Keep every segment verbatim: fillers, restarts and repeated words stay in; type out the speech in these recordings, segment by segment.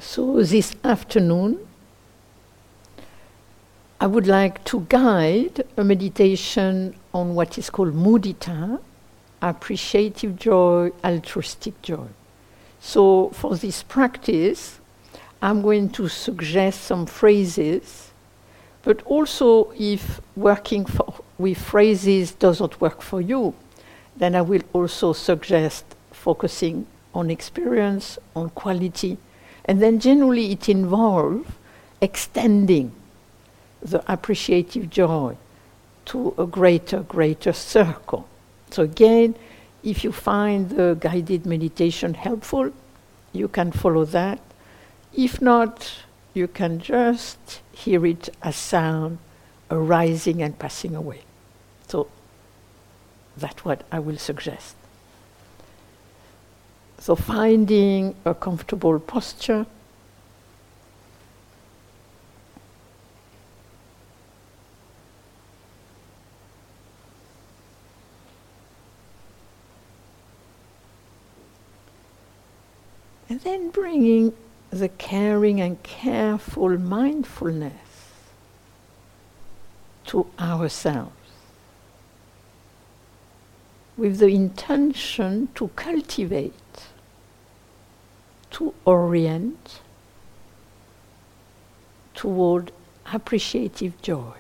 So this afternoon, I would like to guide a meditation on what is called mudita, appreciative joy, altruistic joy. So for this practice, I'm going to suggest some phrases, but also if working for, with phrases doesn't work for you, then I will also suggest focusing on experience, on quality, and then generally it involves extending the appreciative joy to a greater, greater circle. So again, if you find the guided meditation helpful, you can follow that. If not, you can just hear it as sound arising and passing away. So that's what I will suggest. So finding a comfortable posture, and then bringing the caring and careful mindfulness to ourselves with the intention to cultivate, to orient toward appreciative joy.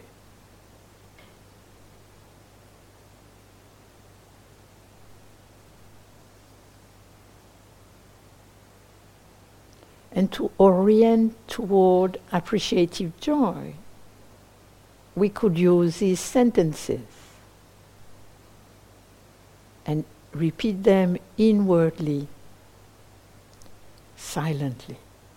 And to orient toward appreciative joy, we could use these sentences and repeat them inwardly, silently.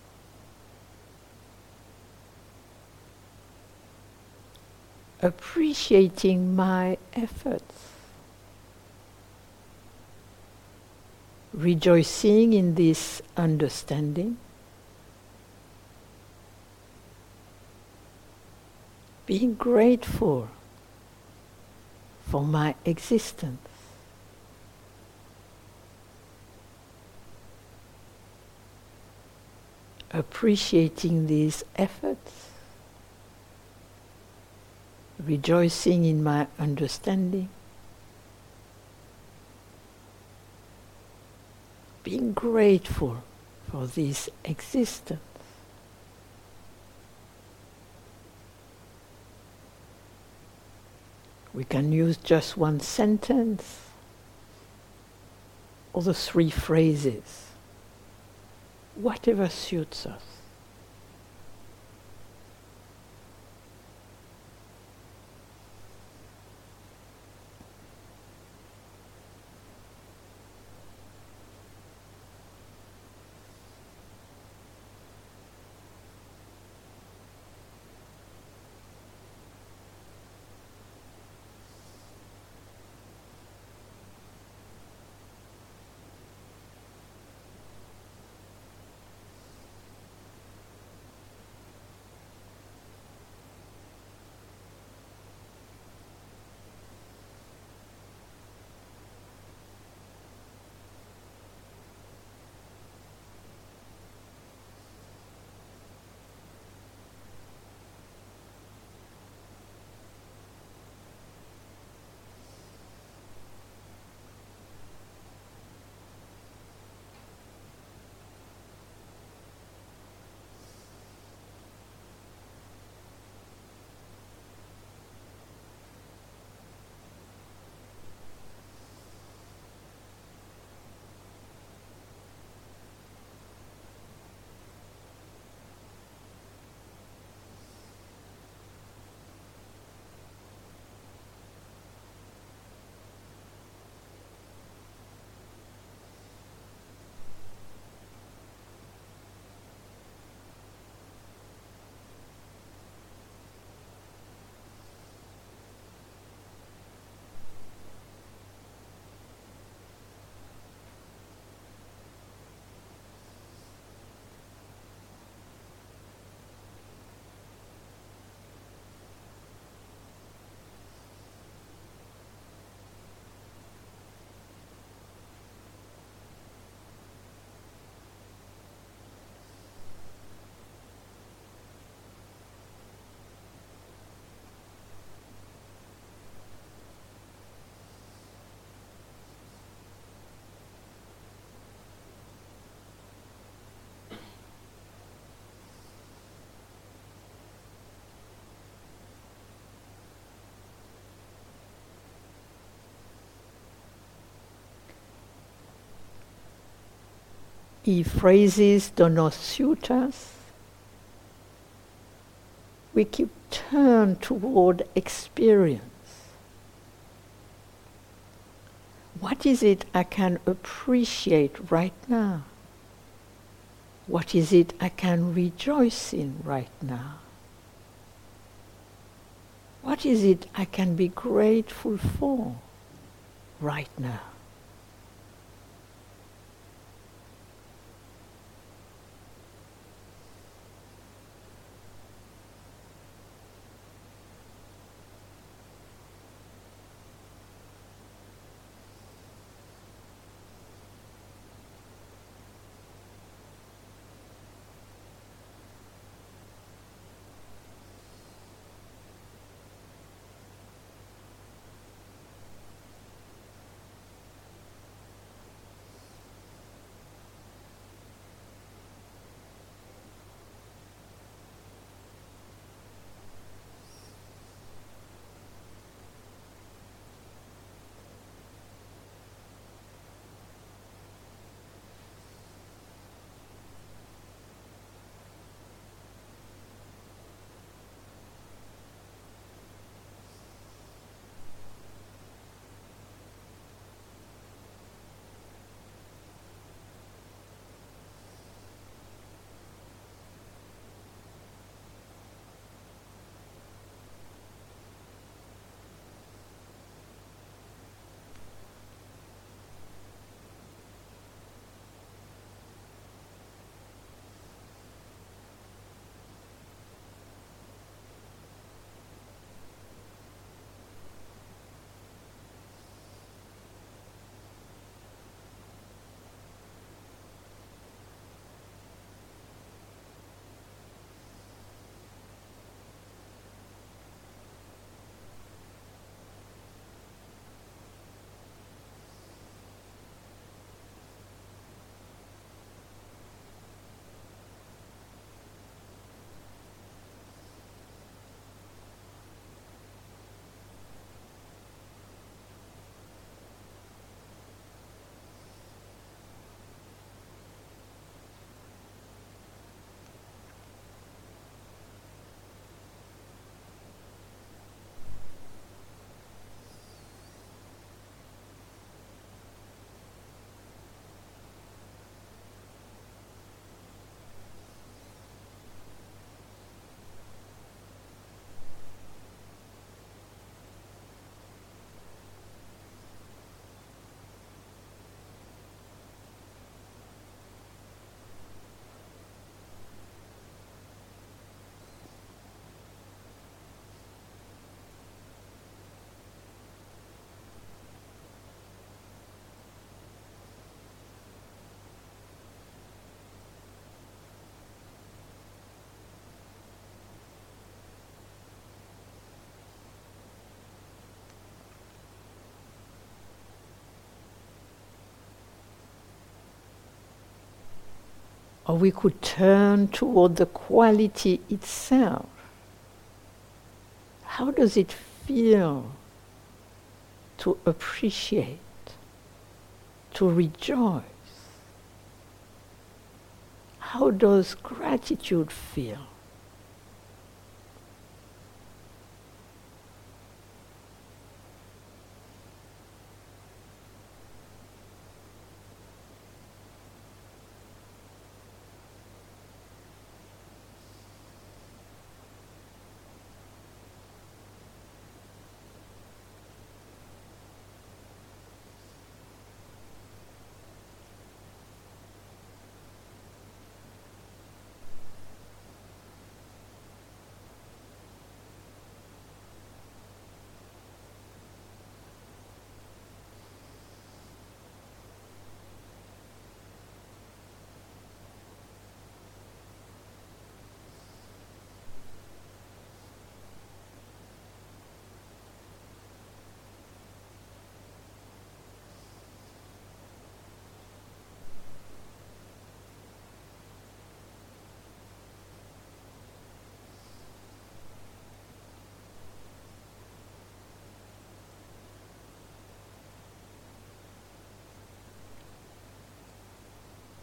Appreciating my efforts, rejoicing in this understanding, being grateful for my existence. Appreciating these efforts, rejoicing in my understanding, being grateful for this existence. We can use just one sentence or the three phrases, whatever suits us. if phrases do not suit us, we keep turn toward experience. What is it I can appreciate right now? What is it I can rejoice in right now? What is it I can be grateful for right now? Or we could turn toward the quality itself. How does it feel to appreciate, to rejoice? How does gratitude feel?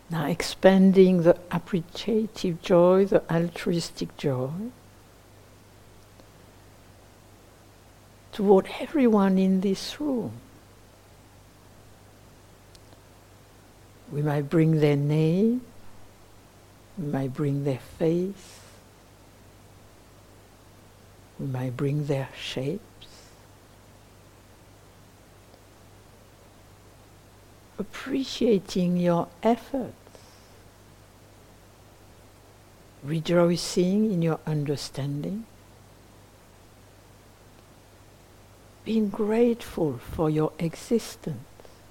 Now expanding the appreciative joy, the altruistic joy, toward everyone in this room. We might bring their name, we might bring their face, we might bring their shapes. Appreciating your efforts, rejoicing in your understanding, being grateful for your existence.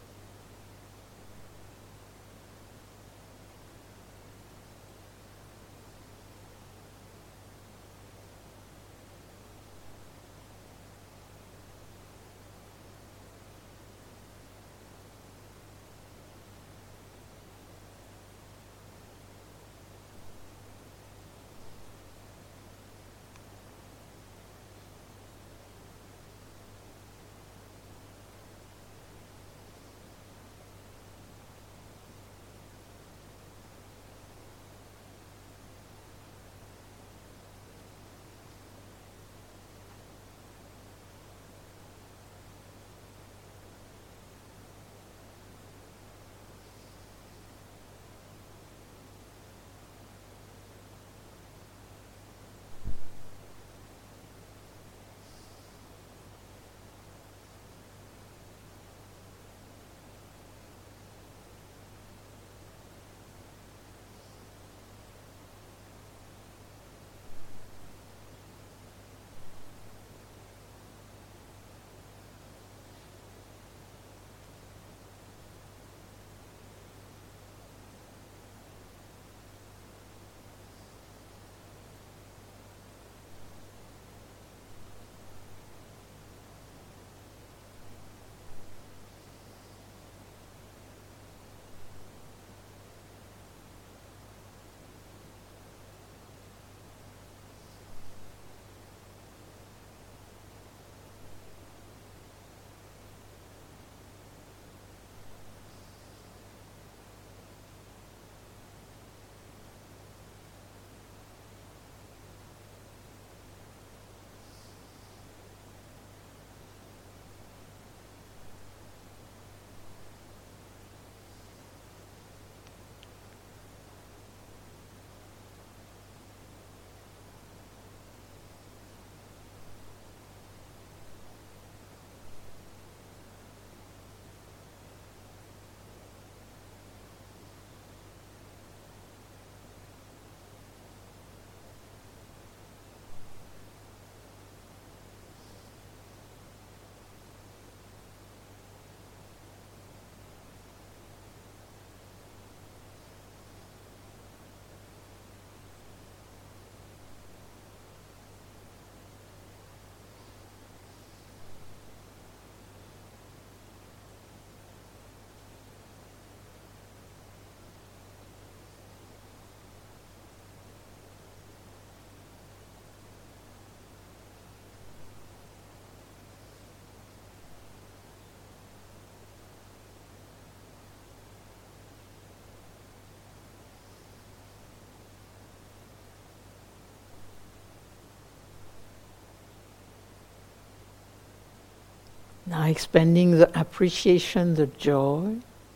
Now expanding the appreciation, the joy,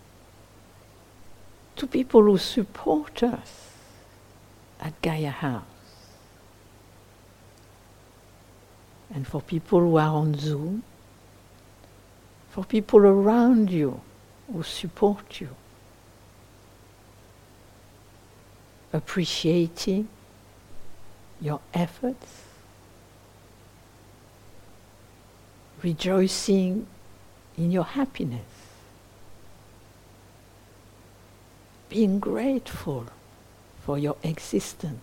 to people who support us at Gaia House. And for people who are on Zoom, for people around you who support you. Appreciating your efforts, rejoicing in your happiness, being grateful for your existence.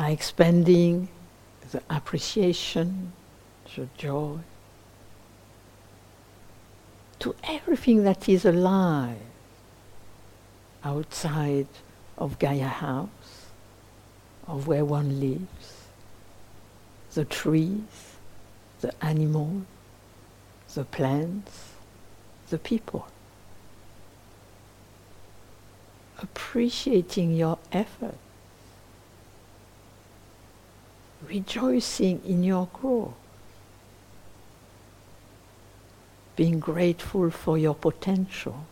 are expanding the appreciation, the joy, to everything that is alive outside of Gaia House, of where one lives, the trees, the animals, the plants, the people. Appreciating your effort, rejoicing in your growth, being grateful for your potential.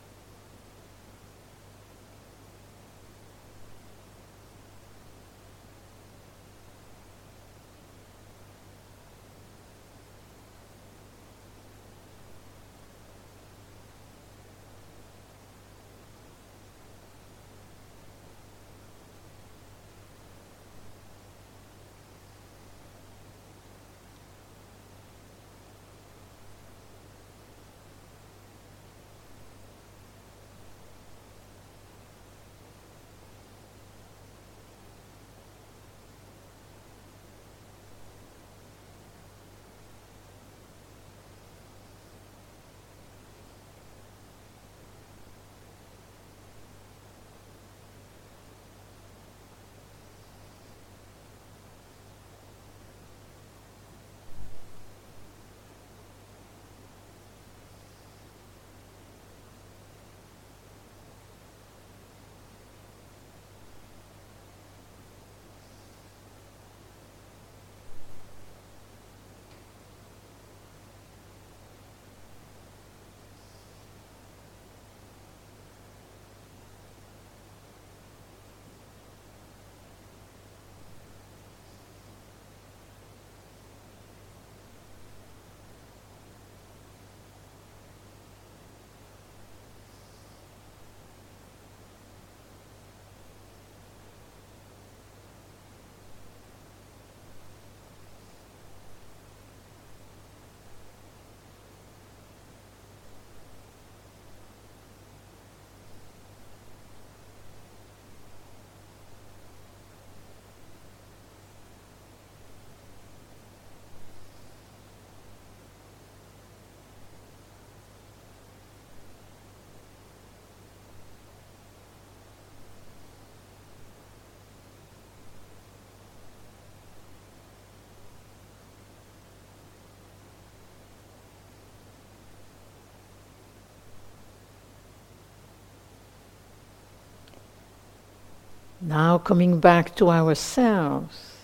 Now coming back to ourselves,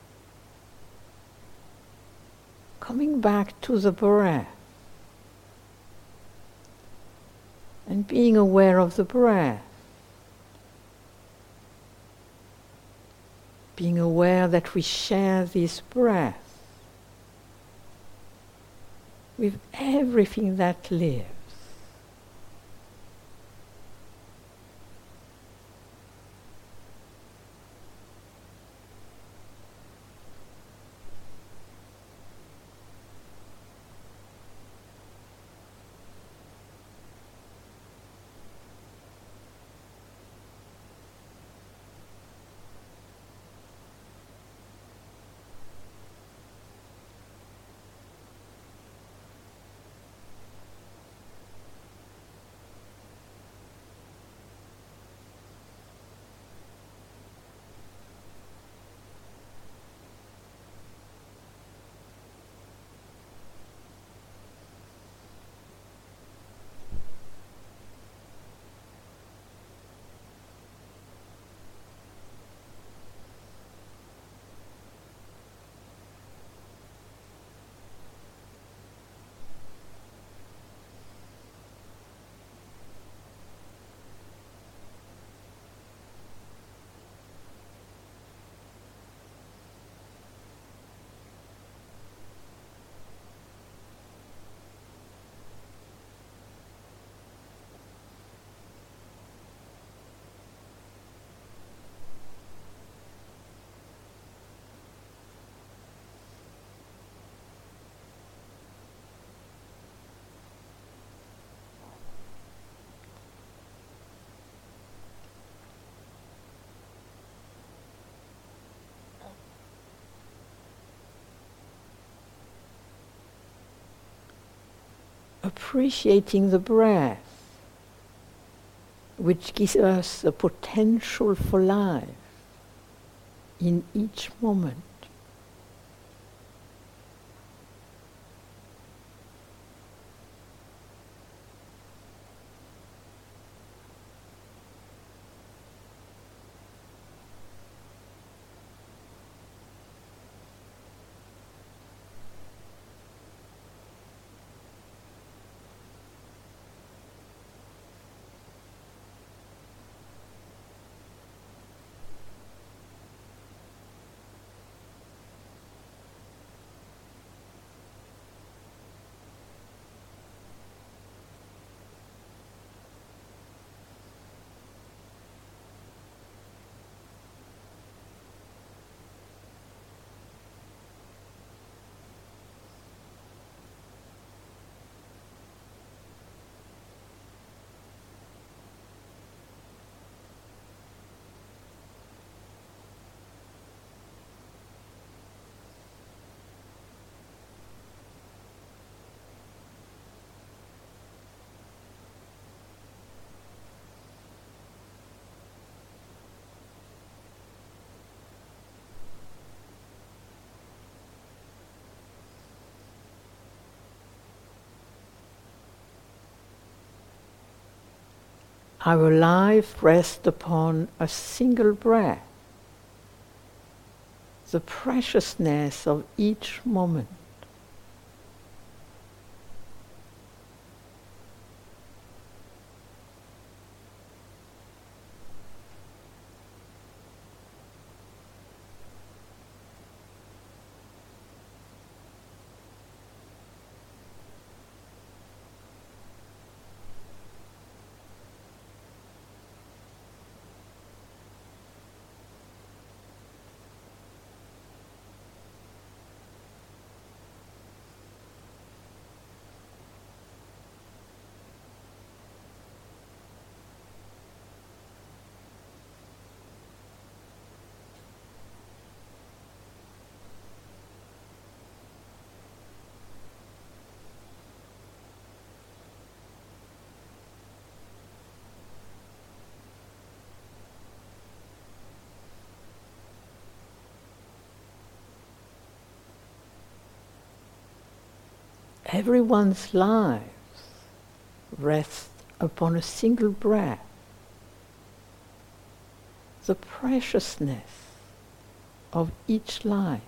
coming back to the breath, and being aware of the breath, being aware that we share this breath with everything that lives. appreciating the breath, which gives us the potential for life in each moment. Our life rests upon a single breath, the preciousness of each moment. Everyone's lives rests upon a single breath, the preciousness of each life.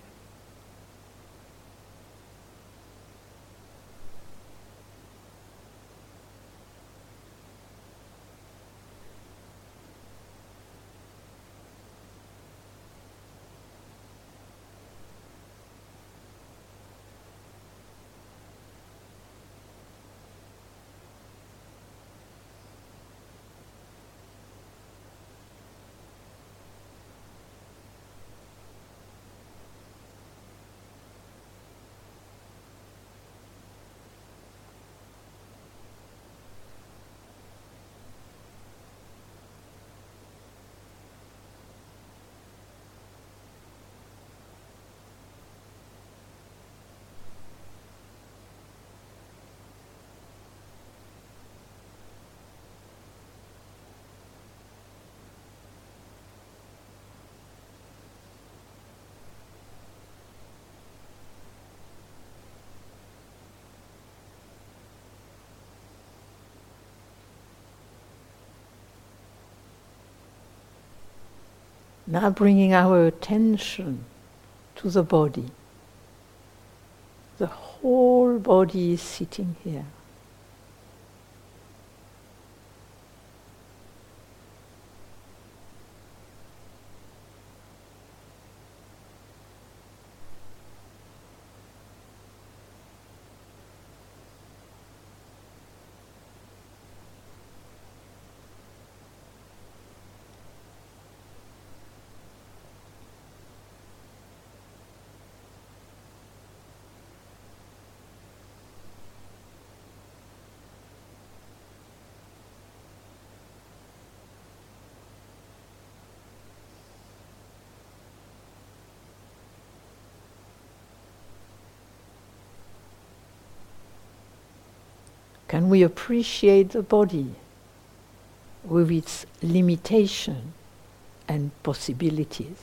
Now bringing our attention to the body. The whole body is sitting here. Can we appreciate the body with its limitation and possibilities?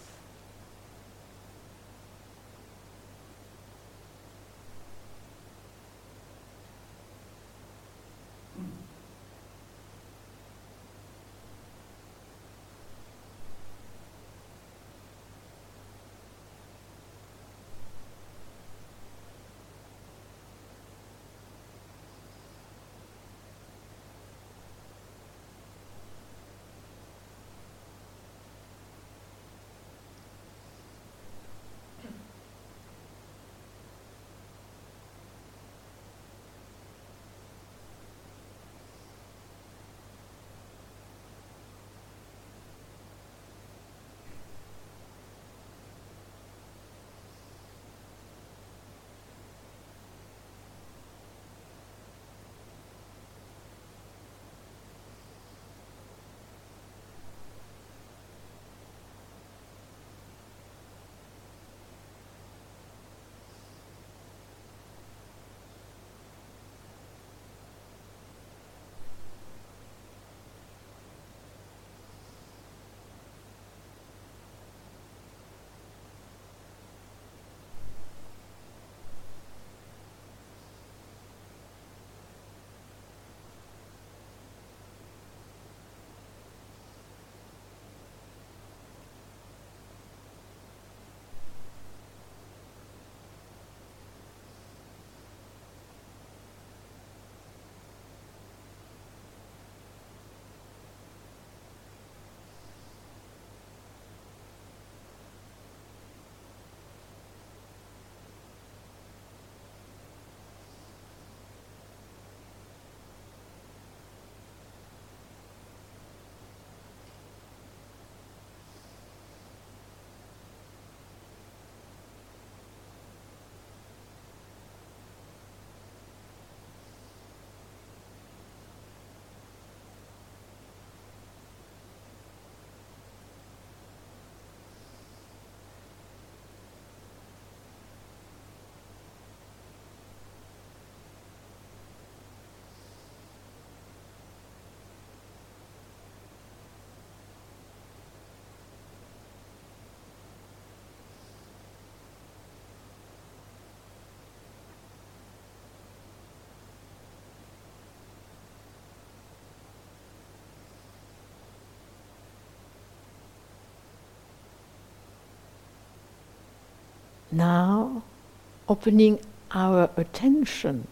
Now, opening our attention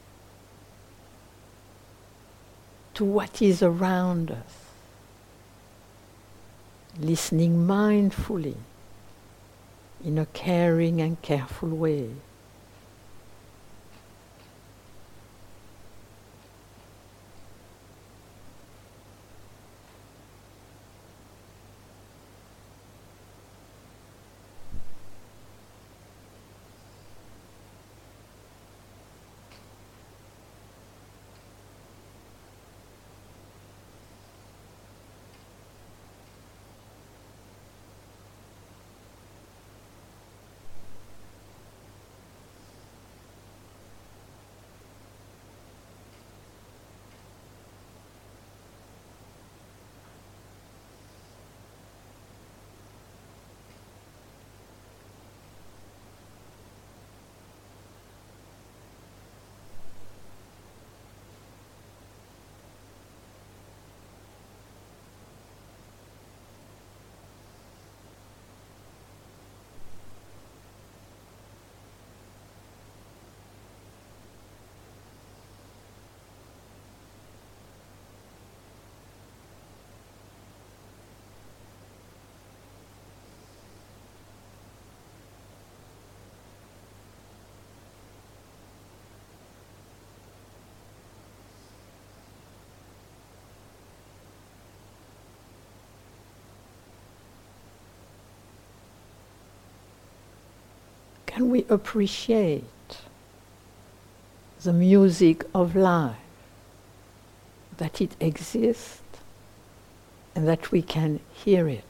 to what is around us, listening mindfully in a caring and careful way. Can we appreciate the music of life, that it exists and that we can hear it?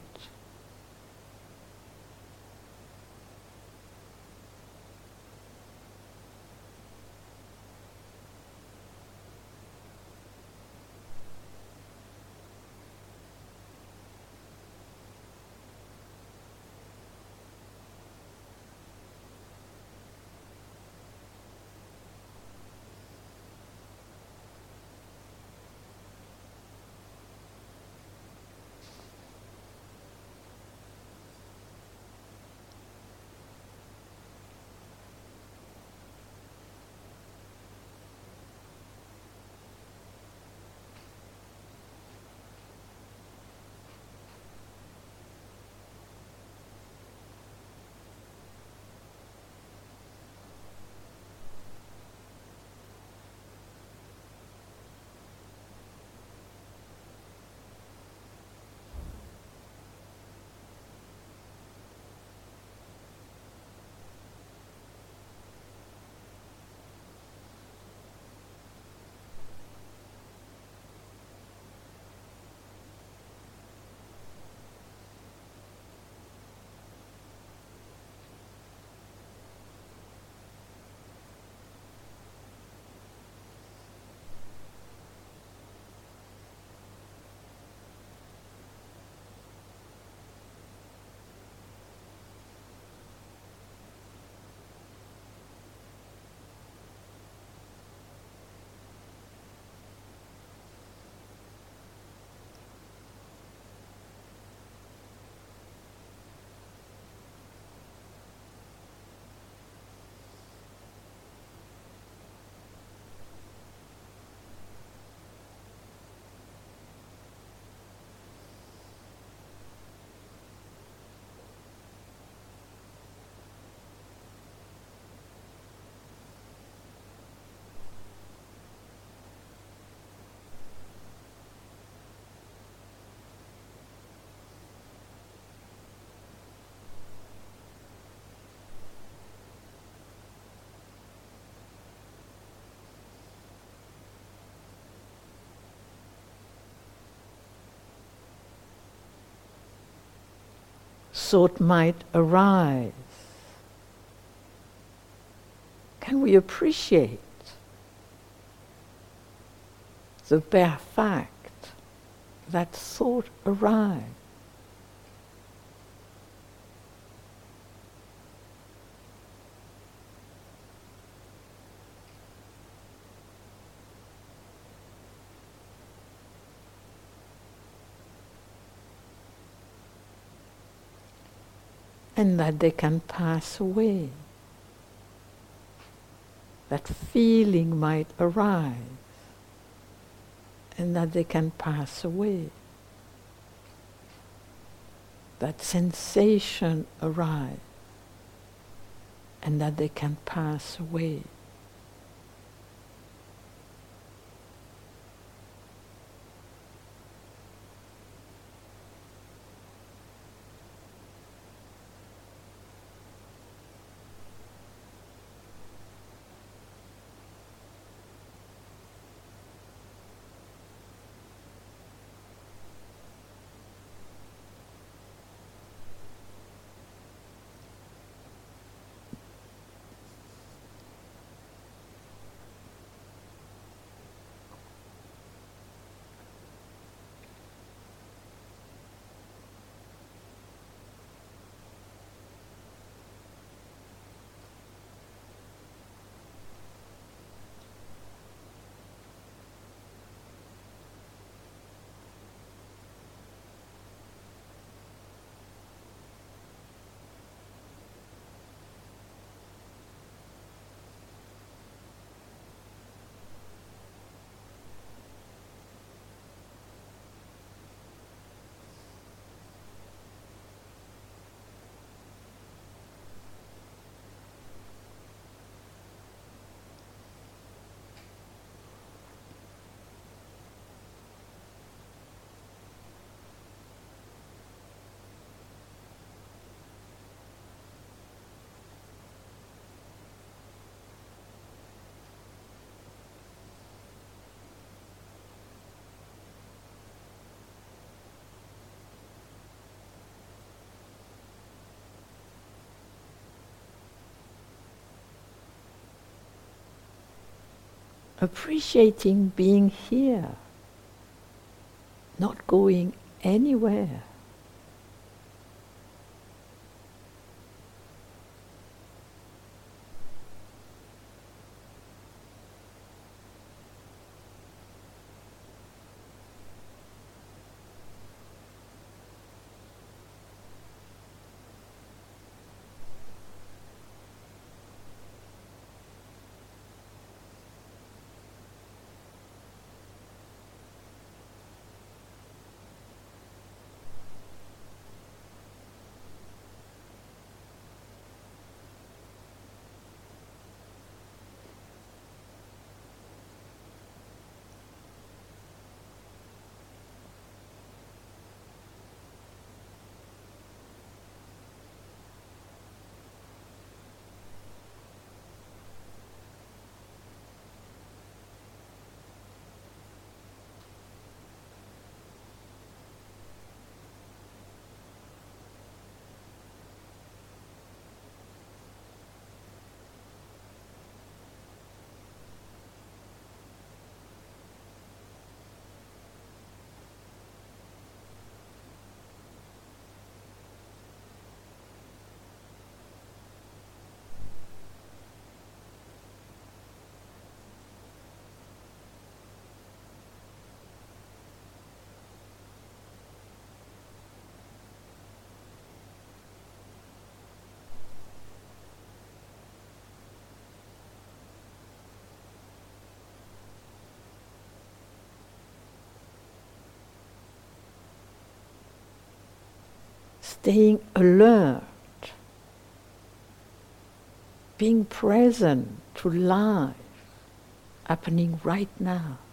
thought might arise? Can we appreciate the bare fact that thought arrives? And that they can pass away. That feeling might arise, and that they can pass away. That sensation arise, and that they can pass away. Appreciating being here, not going anywhere. Staying alert, being present to life happening right now.